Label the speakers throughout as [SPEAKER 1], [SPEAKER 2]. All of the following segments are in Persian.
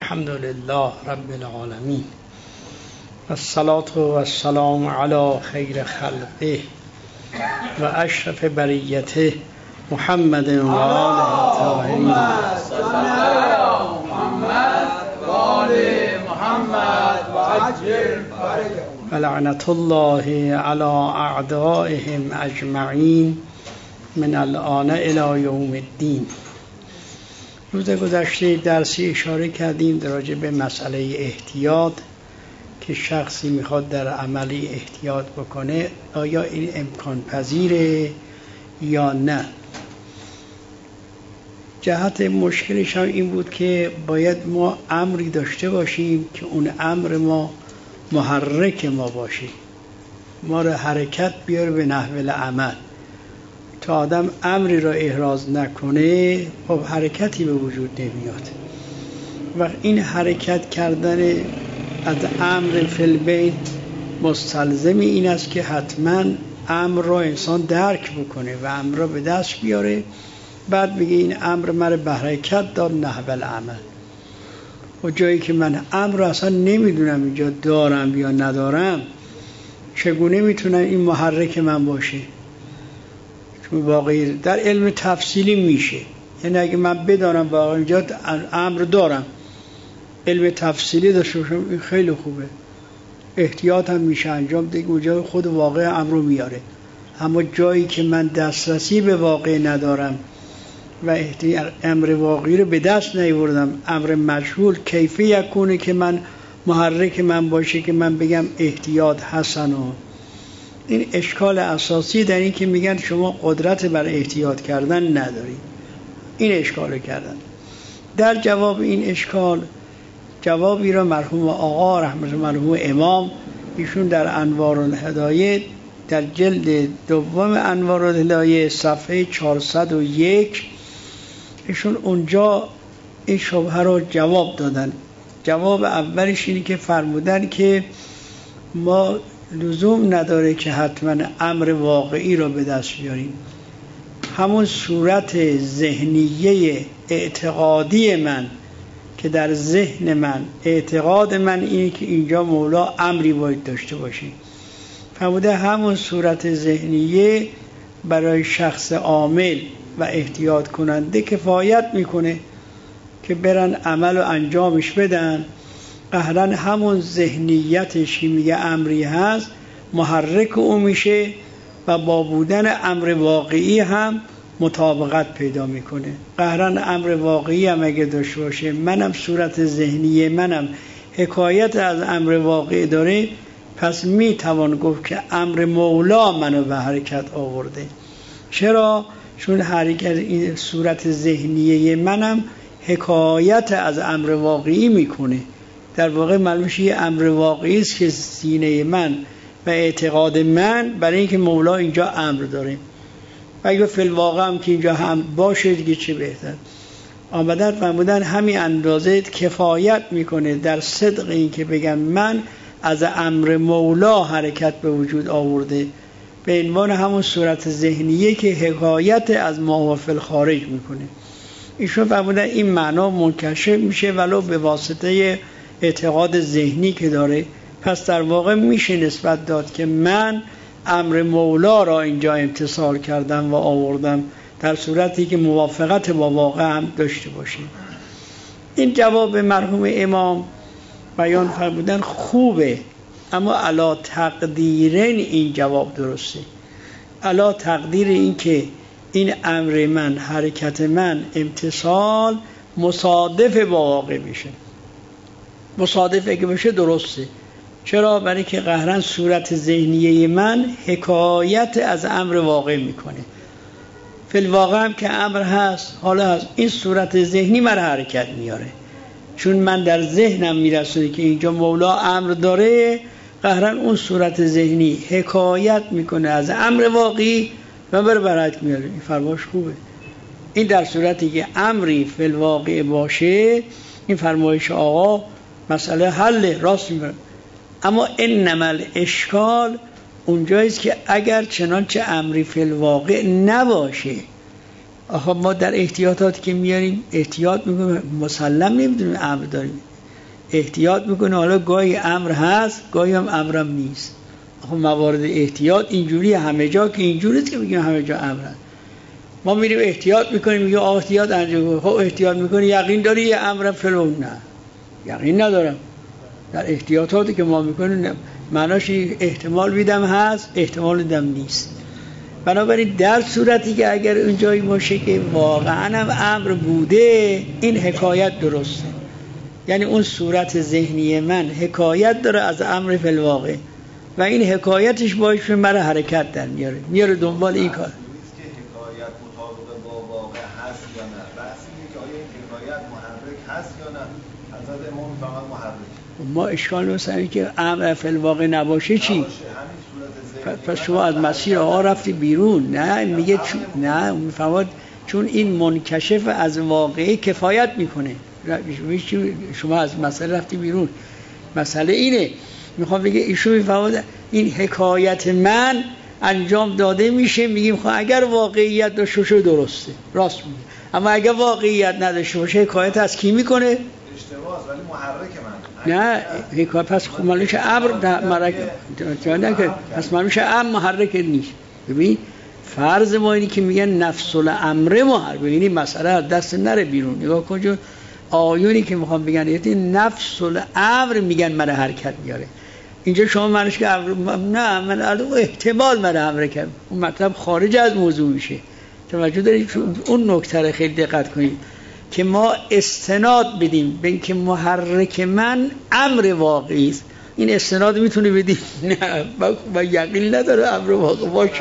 [SPEAKER 1] الحمد لله رب العالمين والصلاة والسلام على خير خلقه و اشرف بریته محمد و آله الطاهرین و لعنت الله على اعدائهم اجمعین من الآن الی یوم الدین. روز گذشته درسی اشاره کردیم در راجع به مسئله احتیاط که شخصی میخواد در عملی احتیاط بکنه آیا این امکان پذیره یا نه. جهت مشکلش هم این بود که باید ما امری داشته باشیم که اون امر ما محرک ما باشه، ما رو حرکت بیاره به نحو العمل. تا آدم امری را احراز نکنه خب حرکتی به وجود نمیاد و این حرکت کردن از امر فی البین مستلزم این است که حتما امر را انسان درک بکنه و امر را به دست بیاره، بعد بگه این امر مرا به حرکت داد نحو العمل. و جایی که من امر را اصلا نمیدونم اینجا دارم یا ندارم، چگونه میتونم این محرک من باشه؟ چون واقعی در علم تفصیلی میشه، یعنی اگه من بدانم واقعا اینجا امر دارم، علم تفصیلی داشته باشم، این خیلی خوبه، احتیاط هم میشه انجام دیگه، اونجا خود واقع امر رو میاره. اما جایی که من دسترسی به واقع ندارم و امر واقعی رو به دست نیاوردم، امر مجهول کیفی یکونه که من محرک من باشه که من بگم احتیاط حسن. و این اشکال اساسی در این که میگن شما قدرت بر احتیاط کردن ندارید. این اشکال کردن. در جواب این اشکال جوابی را مرحوم آقا رحمت مرحوم امام ایشون در انوار الهدایه در جلد دوم انوار الهدایه صفحه 401 ایشون اونجا این شبهه را جواب دادن. جواب اولش اینه که فرمودن که ما لزوم نداره که حتما امر واقعی را به دست بیاریم، همون صورت ذهنیه اعتقادی من که در ذهن من اعتقاد من اینه که اینجا مولا امری باید داشته باشیم، فرموده همون صورت ذهنیه برای شخص عامل و احتیاط کننده کفایت میکنه که برن عمل و انجامش بدن. قهرن همون ذهنیتش که میگه امری هست محرک او میشه و با بودن امر واقعی هم مطابقت پیدا میکنه. قهرن امر واقعی هم اگه داشته باشه، منم صورت ذهنی منم حکایت از امر واقعی داره، پس میتوان گفت که امر مولا منو به حرکت آورده. چرا؟ چون حرکت این صورت ذهنی منم حکایت از امر واقعی میکنه. در واقع معلومش یه امر واقعی است که سینه من و اعتقاد من برای اینکه مولا اینجا امر داره و اگه فی الواقع هم که اینجا هم باشه دیگه چه بهتر. آمدن فرمودن همین اندازه کفایت میکنه در صدق این که بگم من از امر مولا حرکت به وجود آورده، به عنوان همون صورت ذهنیه که حکایت از ما و فی الخارج میکنه. ایشون فرمودن این معنا منکشف میشه ولو به واسطه اعتقاد ذهنی که داره، پس در واقع میشه نسبت داد که من امر مولا را اینجا امتثال کردم و آوردم، در صورتی که موافقت با واقع هم داشته باشیم. این جواب مرحوم امام بیان فرمودن خوبه، اما علا تقدیرین این جواب درسته. علا تقدیر این که این امر من، حرکت من، امتثال مصادف با واقع میشه. مصادف اگه بشه درسته. چرا؟ برای که قهرن صورت ذهنیه من حکایت از امر واقع میکنه. فی الواقع هم که امر هست، حالا هست، این صورت ذهنی من حرکت میاره، چون من در ذهنم میرسونه که اینجا مولا امر داره، قهرن اون صورت ذهنی حکایت میکنه از امر واقعی و برحرکت میاره. این فرمایش خوبه. این در صورتی که امری فی الواقع باشه، این فرمایش آقا مسئله حل راست میبره. اما انما الاشکال اونجاییست که اگر چنانچه امری فی الواقع نباشه، آخه ما در احتیاطاتی که میاریم احتیاط میکنیم، مسلم نمیدونیم امر داریم، احتیاط میکنه. حالا گاهی امر هست، گاهی هم امرم نیست. خب موارد احتیاط اینجوری همه جا که اینجوری نیست که بگیم همه جا امر هست. ما میریم احتیاط میکنیم، میگه احتیاط انجام. خب احتیاط میکنی یقین داری یه امر فلان؟ نه یقین ندارم. در احتیاطاتی که ما میکنیم معناش احتمال میدم هست، احتمال میدم نیست. بنابراین در صورتی که اگر اونجایی باشه که واقعا هم امر بوده، این حکایت درسته. یعنی اون صورت ذهنی من حکایت داره از امر فی الواقع و این حکایتش باعث مرا حرکت در میاره دنبال این کار.
[SPEAKER 2] حکایت مطابق با واقع هست یا نه؟ بحث اینه که آیا این حکایت محرک هست یا نه؟ حضرت امام فقط محرک.
[SPEAKER 1] ما اشکال مثلا که امر فی الواقع نباشه چی؟ پس شما از مسیر آقا رفتی بیرون. نه میگه نه میفهمد چون این منکشف از واقعی کفایت میکنه. شما از مسئله رفتی بیرون. مسئله اینه، میخوام بگه ایشون میفهمد این حکایت من انجام داده میشه، میگیم خب اگر واقعیت داشته باشه درسته، راست میگه. اما اگر واقعیت نداشته باشه حکایت از کی میکنه؟
[SPEAKER 2] اشتباهه، ولی محرک من.
[SPEAKER 1] نه حکایت پس خب مالوش امر محرک نه، پس مالوش امر محرک نیست. ببین فرض ما اینی که میگن نفس الامر محرک، ببینید مسئله از دست نره بیرون. نگاه کن چون آیونی که میخوام بگن این نفس الامر میگن من حرکت میاره. اینجا شما معنیش که نه من احتمال من امر کنم، اون مطلب خارج از موضوع میشه. توجه دارید؟ اون نکته رو خیلی دقت کنید که ما استناد بدیم به اینکه محرک من امر واقعی است. این استناد میتونه بدیم؟ نه با یقین نداره امر واقعی باشه،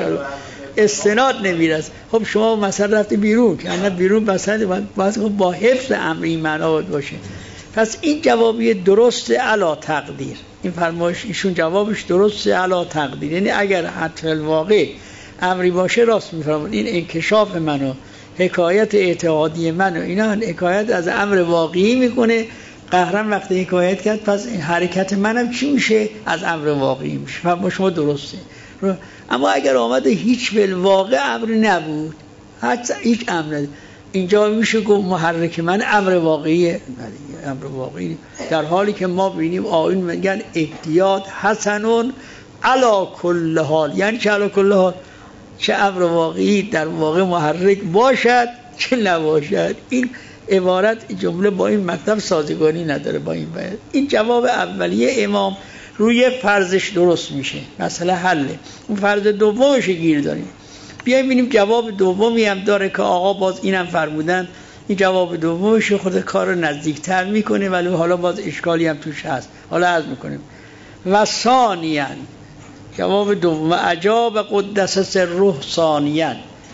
[SPEAKER 1] استناد نمیرسه. خب شما مثلا رفتی بیرون که انا بیرون مثلا با حفظ امر این معنا باشه. پس این جوابی درست علی تقدیر، این فرمایش ایشون جوابش درست علی تقدیر، یعنی اگر حتی الواقع امری باشه راست میفرمایید. این انکشاف منو، حکایت اعتقادی منو، اینا حکایت از امر واقعی میکنه. قهرم وقتی حکایت کرد پس این حرکت منم چی میشه؟ از امر واقعی میشه. فرمایش شما درسته. اما اگر آمده هیچ بالواقع امر نبود، حتی هیچ امر نبود، اینجا میشه گفت محرک من امر واقعیه. امر واقعی در حالی که ما ببینیم آیین میگن احتیاط حسنون علی کل حال. یعنی چه علی کل حال؟ چه امر واقعی در واقع محرک باشد چه نباشد. این عبارت جمله با این مطلب سازگاری نداره با این بیان. این جواب اولیه امام روی فرضش درست میشه، مسئله حله. اون فرض دومش گیر داریم. بیایم ببینیم جواب دومی هم داره که آقا باز اینم فرمودن. این جواب دومش خود کار رو نزدیکتر میکنه ولی حالا باز اشکالی هم توش هست، حالا عرض میکنیم. و ثانیاً جواب دوم عجاب قدس سره ثانیاً،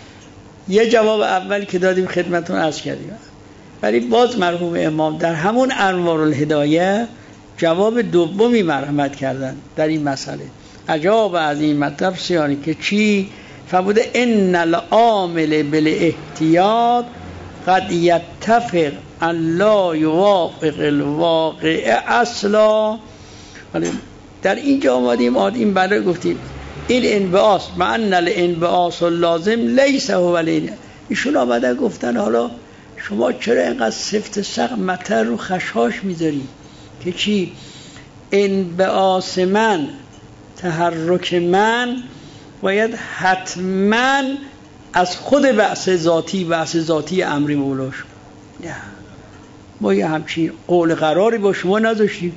[SPEAKER 1] یه جواب اول که دادیم خدمتون عرض کردیم، ولی باز مرحوم امام در همون انوار الهدایه جواب دومی مرحمت کردن در این مسئله. عجاب از این مطلب سیانی که چی؟ فرموده ان العامل بالاحتیاط قد یتفق ان لا یوافق الواقع اصلا. در اینجا آمدیم برای گفتیم این انبعاث معنی الانبعاث اللازم لیس هو الین. ایشون آمدن گفتن حالا شما چرا اینقدر سفت سخت مطر رو خشاش میذاری که چی؟ انبعاث من، تحرک من باید حتما از خود بعث ذاتی امری مولاش. نه ما یه همچین قول قراری با شما نذاشتیم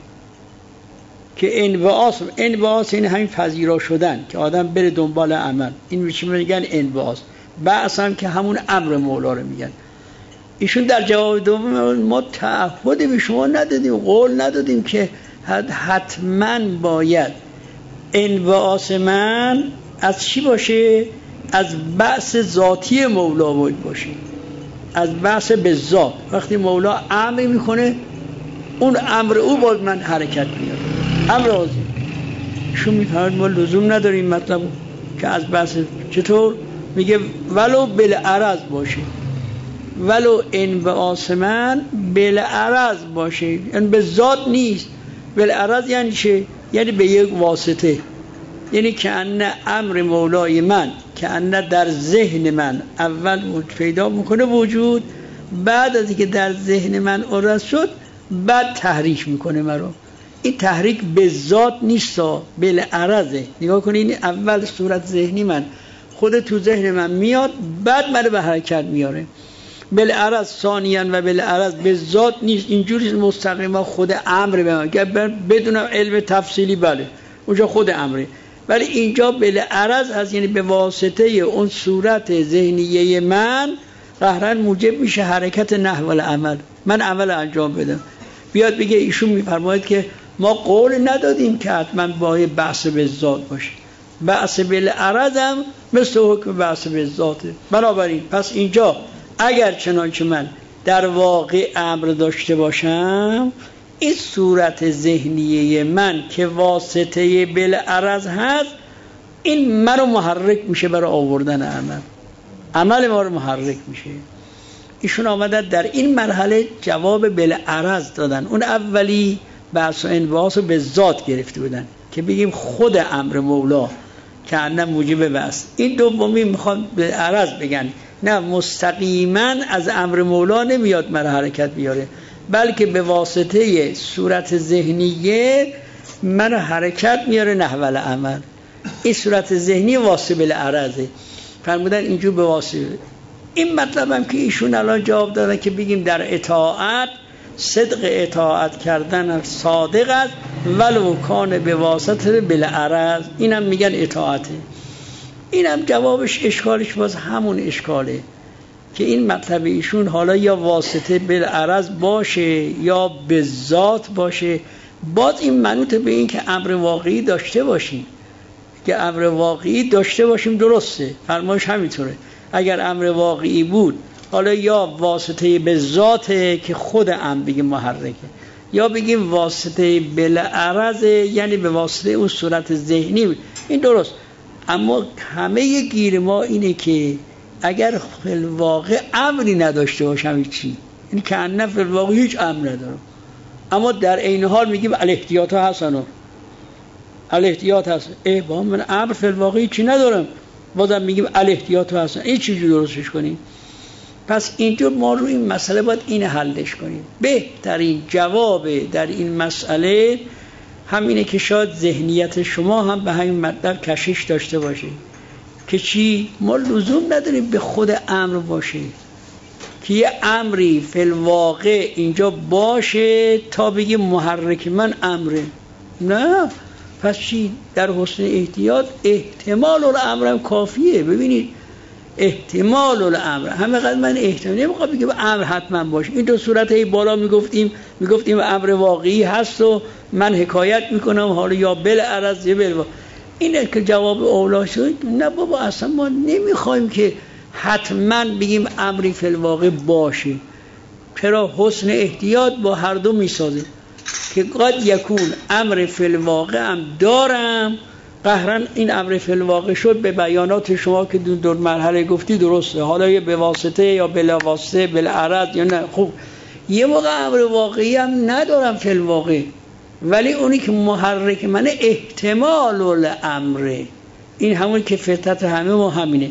[SPEAKER 1] که انبعاث این همین پذیرا شدن که آدم بره دنبال عمل، این میشه میگن انبعاث. بعث هم که همون امر مولا رو میگن. ایشون در جواب دوم ما تعهد به شما ندادیم، قول ندادیم که حتما باید انبعاث من از چی باشه؟ از بعث ذاتی مولا باشه، از بعث به ذات. وقتی مولا امر میکنه اون امر او باید من حرکت میاد. امر آزی شو میفهمد ما لزوم نداریم مطلب که از بعث. چطور؟ میگه ولو بالعرض باشه، ولو انبعاث من بالعرض باشه، یعنی به ذات نیست. بالعرض یعنی چه؟ یعنی به یک واسطه. یعنی که ان امر مولای من که ان در ذهن من اول پیدا میکنه وجود، بعد از اینکه در ذهن من عرض شد بعد تحریک میکنه مرا. این تحریک به ذات نیست، بالعرضه. نگاه کنین، اول صورت ذهنی من خود تو ذهن من میاد، بعد منو به حرکت میاره. بالعرض ثانیاً و بالعرض به ذات نیست، اینجوری مستقیما خود امر به من که بدونم علم تفصیلی، بله اونجا خود امره، ولی اینجا بالعرض هست، یعنی به واسطه اون صورت ذهنیه من قهرن موجب میشه حرکت نحو العمل، من عمل انجام بدم. بیاد بگه ایشون میفرماید که ما قول ندادیم که حتما باید بحث به ذات باشه، بحث بالعرض هم مثل حکم بحث به ذاته. بنابراین پس اینجا اگر چنانچه من در واقع امر داشته باشم، این صورت ذهنیه من که واسطه بالعرض هست، این منو محرک میشه برای آوردن عمل ما رو محرک میشه. ایشون آمدن در این مرحله جواب بالعرض دادن. اون اولی بحث و انباس رو به ذات گرفته بودن که بگیم خود امر مولا که انم موجب بحث. این دومی میخوان به عرض بگن نه، مستقیما از امر مولا نمیاد مرا حرکت بیاره، بلکه به واسطه صورت ذهنیه منو حرکت میاره نحو العمل. این صورت ذهنی واسه بالعرضه. فرمودن اینجور به واسطه. این مطلب هم که ایشون الان جواب دادن که بگیم در اطاعت، صدق اطاعت کردن صادق است ولو کان به واسطه بالعرض، اینم میگن اطاعته. اینم جوابش اشکالش باز همون اشکاله که این مطلب ایشون حالا یا واسطه بالعرض باشه یا به ذات باشه، باز این منوط به این که امر واقعی داشته باشیم، که امر واقعی داشته باشیم. درسته، فرمایش همینطوره. اگر امر واقعی بود، حالا یا واسطه به ذاته که خود امر بگیم محرکه، یا بگیم واسطه بالعرض یعنی به واسطه اون صورت ذهنی، این درست. اما همه گیر ما اینه که اگر فی الواقع امری نداشته باشم، چی؟ این که انه فی الواقع هیچ امر ندارم، اما در عین حال میگیم الاحتیاط حسنه، الاحتیاط هست. با من امر فی الواقع چی ندارم، بازم میگیم الاحتیاط حسنه. این چیزی درستش کنیم؟ پس اینجور ما رو این مسئله باید این حلش کنیم. بهترین جواب در این مسئله همینه که شاید ذهنیت شما هم به همین مطلب کشش داشته باشه که چی؟ ما لزوم نداریم به خود امر باشه که یه امری فی الواقع اینجا باشه تا بگیم محرک من امره. نه، پس چی؟ در حسن احتیاط احتمال الامر هم کافیه. ببینید احتمال الامر، همه قدر من احتمال نمیخوام بگم امر حتما باشه. این دو صورت ای بالا میگفتیم امر واقعی هست و من حکایت میکنم حالا یا بالعرض یا بالواقع. اینه که جواب اولا شد. نه بابا، اصلا ما نمیخوایم که حتما بگیم امری فی الواقع باشه. چرا؟ حسن احتیاط با هر دو میسازه که قد یکون امر فی الواقع هم دارم، قهرن این امر فی الواقع شد به بیانات شما که دو مرحله گفتی درسته، حالا یا به واسطه یا بلا واسطه بالعرض یا نه. خب یه موقع امر واقعی هم ندارم فی الواقع، ولی اونی که محرک منه احتمال الامره. این همون که فطرت همه ما همینه،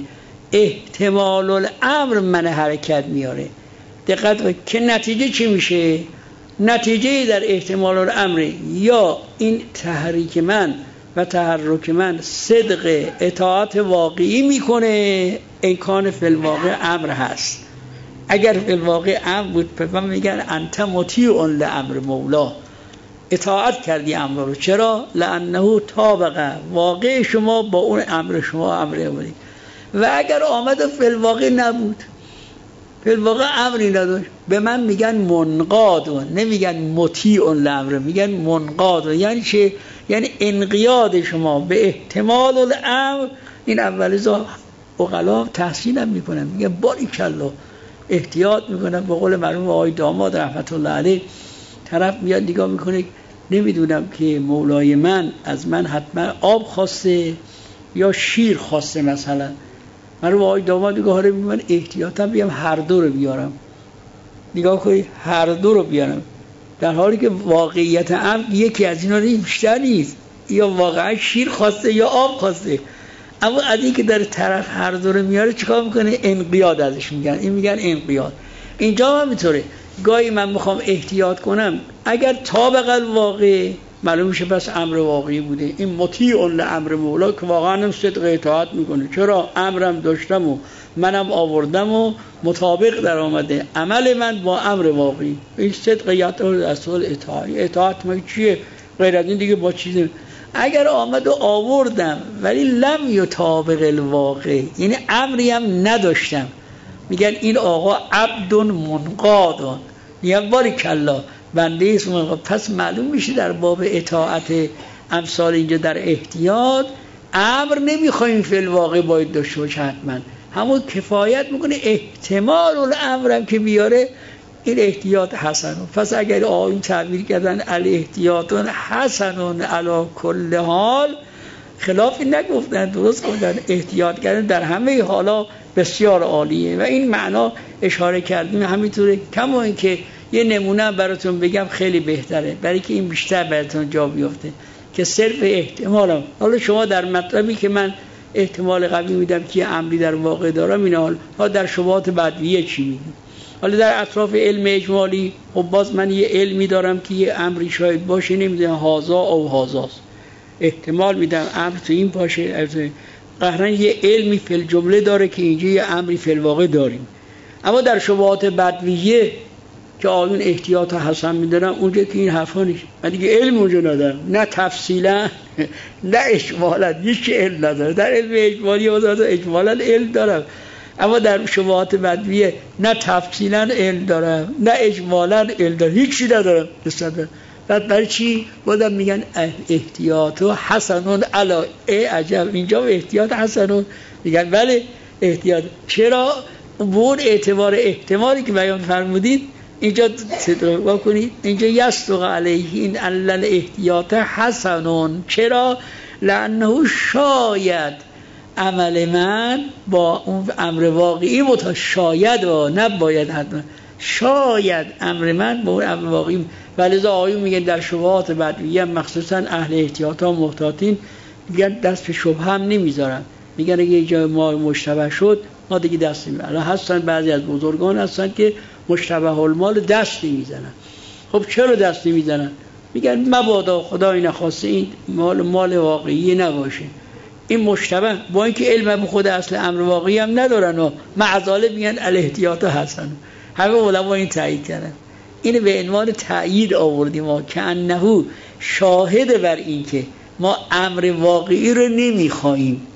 [SPEAKER 1] احتمال الامر من حرکت میاره. دقت که نتیجه چی میشه؟ نتیجه در احتمال الامر یا این تحریک من و تحرک من صدق اطاعت واقعی میکنه، امکان فی الواقع امر هست. اگر فی الواقع امر بود پیغمبر میگن انت مطیع لامر مولا، اطاعت کردی امر رو. چرا؟ لانه طابق، واقع شما با اون امر شما امر بودی. و اگر آمد فی الواقع نبود، فی الواقع امری نداشت، به من میگن منقاد، نمیگن مطیع لامر، میگن منقاد. یعنی چه؟ یعنی انقیاد شما به احتمال الامر. این اول ازا عقلا تحسین هم میکنن، میگن باریکالله، احتیاط میکنن. به قول مرحوم آقای داماد رحمت الله علیه، طرف میاد نگاه میکنه، نمیدونم که مولای من از من حتما آب خواسته یا شیر خواسته مثلا. مرحوم آقای داماد میگه آره، من احتیاطم بیام هر دو رو بیارم. نگاه کنید، هر دو رو بیارم، در حالی که واقعیت امر یکی از اینا بیشتر نیست، یا واقعا شیر خواسته یا آب خواسته. اما از این که در طرف هر دو رو میاره چیکار میکنه؟ انقیاد ازش میگن. این میگن انقیاد. اینجا هم اینطوره، گاهی من میخوام احتیاط کنم، اگر طابق الواقع معلوم میشه پس امر واقعی بوده. این مطیع لامر مولا که واقعا هم صدق اطاعت میکنه. چرا؟ امرم داشتم و منم آوردم و مطابق در آمده عمل من با امر واقعی. این صدق یطول اصل اطاعت ما چیه غیر از این دیگه؟ با چیزی اگر آمد و آوردم ولی لم یطابق الواقع، یعنی امری هم نداشتم، میگن این آقا عبد منقاد، میگن باریکالله بنده است منقاد. پس معلوم میشه در باب اطاعت امثال اینجا در احتیاط امر نمیخوایم فی الواقع باید داشته باشه، حتما همون کفایت میکنه احتمال الامرم که بیاره این احتیاط حسن. پس اگر آقایون تعبیر کردن الاحتیاط حسن علی کل حال، خلافی نگفتن، درست گفتن. احتیاط کردن در همه حالا بسیار عالیه و این معنا اشاره کردیم همینطوره. کما اینکه یه نمونه براتون بگم خیلی بهتره برای که این بیشتر براتون جا بیفته که صرف احتمالم. حالا شما در مطلبی که من احتمال قوی میدم که امری در واقع دارم، این حال در شبهات بدویه چی میگیم؟ حالا در اطراف علم اجمالی خب باز من یه علمی دارم که یه امری شاید باشه، نمیدونم هازا او هازاست، احتمال میدم امر تو این باشه. قهرن یه علمی فی الجمله داره که اینجا یه امری فی الواقع داریم. اما در شبهات بدویه که آیون احتیاط حسن میدارم، اونجا که این حرفا نیست، من دیگه علم اونجا ندارم، نه تفصیلا نه اجمالا، هیچ علم ندارم. در علم اجمالی اجمالا علم دارم، اما در شبهات بدویه نه تفصیلا علم دارم نه اجمالا علم دارم، هیچی ندارم. بعد برای چی؟ بودم میگن احتیاط حسنون علا عجب، اینجا احتیاط حسنون میگن بله احتیاط. چرا؟ بون اعتبار احتمالی که بیان فرمودید اینجا تدرک کنید، اینجا یصدق علیه این علل احتیاط حسنون. چرا؟ لانه شاید عمل من با اون امر واقعی شاید و نباید حتما، شاید امر من با اون امر واقعی. ولذا آقایون میگن در شبهات بدویه مخصوصا اهل احتیاط ها محتاطین میگن دست به شبهه هم نمیذارن، میگن اگه یه جای ما مشتبه شد ما دیگه دست نمیزنن. هستن بعضی از بزرگان هستن که مشتبه المال دست نمیزنن. خب چرا دست نمیزنن؟ میگن مبادا خدای نخواسته این مال واقعی نباشه، این مشتبه، با اینکه علم به خود اصل امر واقعی هم ندارن و معذاله میگن الاحتیاط حسن. همه علما این تایید کردن. اینو به عنوان تایید آوردیم ما که انه شاهد بر این که ما امر واقعی رو نمیخوایم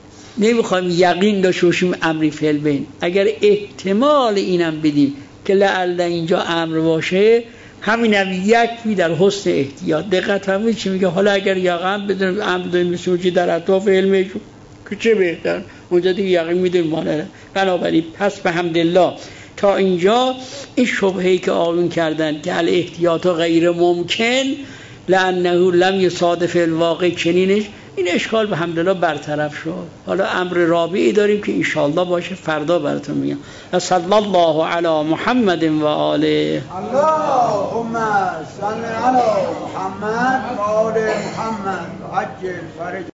[SPEAKER 1] یقین داشته باشیم امری فعل بین. اگر احتمال اینم بدیم که لعل اینجا امر باشه، همین هم یکی در حسن احتیاط. دقت فرمایید چی میگه. حالا اگر یقین بدونیم امر داریم مثل که در اطراف علم که چه بهتر، اونجا دیگه یقین میدونیم ما نداره. بنابراین پس به حمدالله تا اینجا این شبهه‌ای که آقایون کردن که الاحتیاط غیر ممکن لانه لم یصادف الواقع چنینش، این اشکال به حمدالله برطرف شد. حالا امر رابعی داریم که انشاءالله باشه فردا براتون میگم. صلی الله علی محمد و آله.
[SPEAKER 3] اللهم صل علی محمد و آل محمد عجل فرج